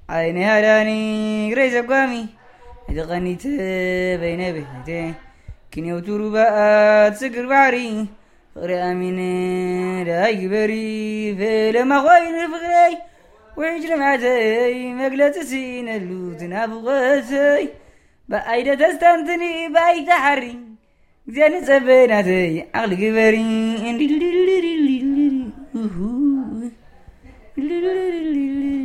عيني هراني غريز قوامي إذا غنيت بين بهتين كني وتربات سكر بعري فغري أميني راي بري فيلم غوين فغري وعجل معتي مقلة سين اللوتنا بغتي بأيدة تستنتني بأي تحري زين سبيناتي عقل كبري